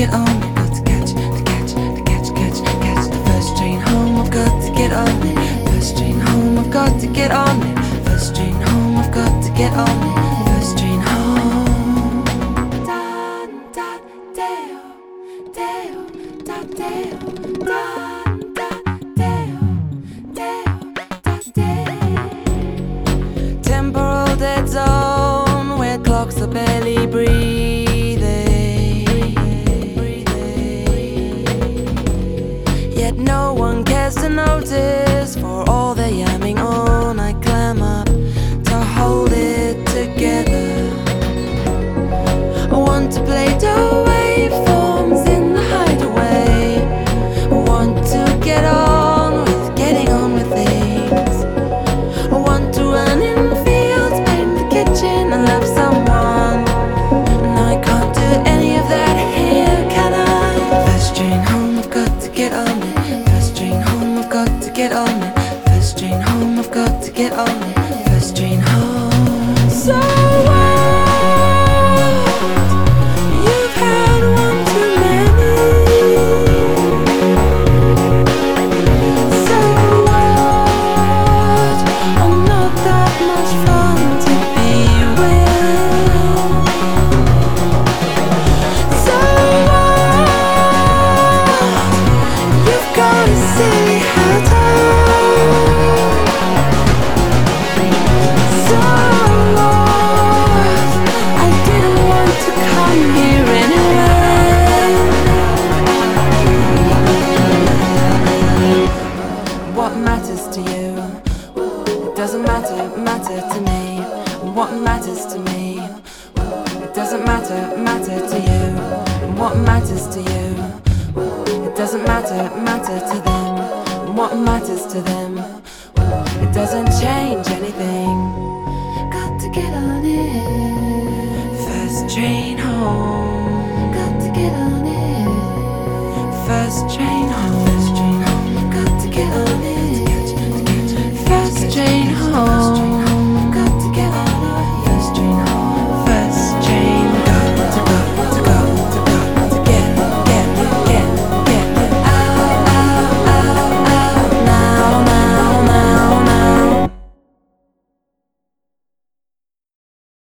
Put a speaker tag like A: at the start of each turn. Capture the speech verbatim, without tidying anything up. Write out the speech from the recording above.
A: get on it. Got to catch, to catch, to catch, catch, catch the first train home. I've got to get on it. First train home, I've got to get on it. First train home, I've got to get on it. First train home. Da da deo, deo, da deo, da da deo, deo, da deo. Temporal dead zone where clocks are barely breathing. Yet no one cares to notice. For all the yamming on, I climb up to hold it together. I want to play the waveforms in the hideaway. I want to get on with getting on with things. I want to run in the fields, paint the kitchen and love someone. And I can't do any of that here, can I? First train home, I've got to get on it. First train home, I've got to get on it. First train home, I've got to get on it. First train home. So what? You've had one too many. So what? I'm not that much fun to be with. So what? You've got a silly hat on. So what? I didn't want to come here anyway. What matters to you? It doesn't matter, matter to me. What matters to me? It doesn't matter, matter to you. What matters to you? It doesn't matter, matter to them. What matters to them? It doesn't change anything. Got to get on it. First train home. Got to get on it. First train